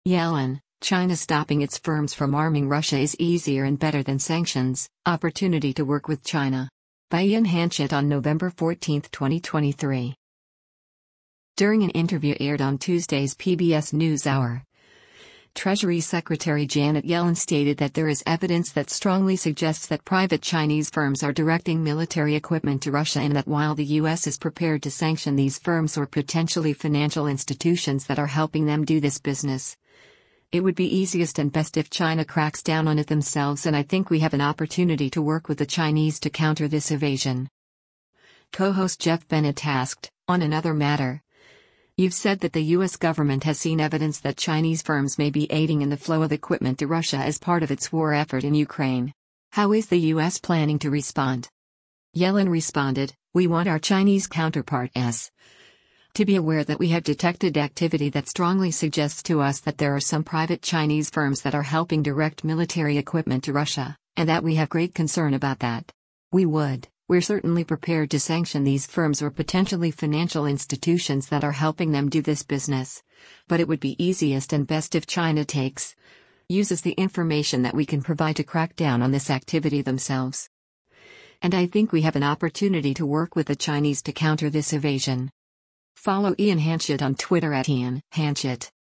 Yellen, China stopping its firms from arming Russia is easier and better than sanctions. Opportunity to work with China. By Ian Hanchett on November 14, 2023. During an interview aired on Tuesday's PBS NewsHour, Treasury Secretary Janet Yellen stated that there is evidence that strongly suggests that private Chinese firms are directing military equipment to Russia, and that while the U.S. is prepared to sanction these firms or potentially financial institutions that are helping them do this business, it would be easiest and best if China cracks down on it themselves, and I think we have an opportunity to work with the Chinese to counter this evasion. Co-host Jeff Bennett asked, on another matter, "You've said that the U.S. government has seen evidence that Chinese firms may be aiding in the flow of equipment to Russia as part of its war effort in Ukraine. How is the U.S. planning to respond?" Yellen responded, "We want our Chinese counterparts to be aware that we have detected activity that strongly suggests to us that there are some private Chinese firms that are helping direct military equipment to Russia, and that we have great concern about that. We're certainly prepared to sanction these firms or potentially financial institutions that are helping them do this business, but it would be easiest and best if China uses the information that we can provide to crack down on this activity themselves. And I think we have an opportunity to work with the Chinese to counter this evasion." Follow Ian Hanchett on Twitter @IanHanchett.